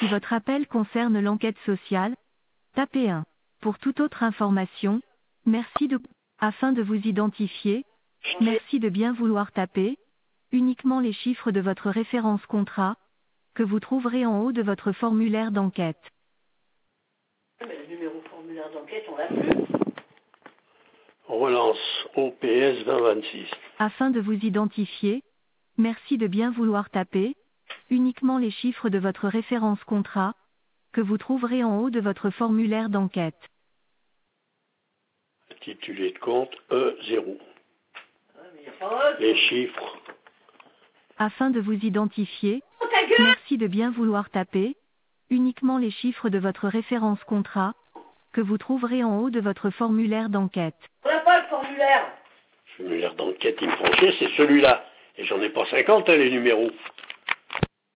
Si votre appel concerne l'enquête sociale, tapez 1. Pour toute autre information, merci de... Afin de vous identifier, merci de bien vouloir taper uniquement les chiffres de votre référence contrat, que vous trouverez en haut de votre formulaire d'enquête. Mais le numéro formulaire d'enquête, on l'a plus. On relance OPS 2026. Afin de vous identifier, merci de bien vouloir taper uniquement les chiffres de votre référence contrat, que vous trouverez en haut de votre formulaire d'enquête. Intitulé de compte E0. Ouais, mais y a pas Les chiffres. Afin de vous identifier, Oh, ta gueule! merci de bien vouloir taper uniquement les chiffres de votre référence contrat, que vous trouverez en haut de votre formulaire d'enquête. On n'a pas le formulaire. Le formulaire d'enquête, il me font chier, c'est celui-là. Et j'en ai pas 50, hein, les numéros.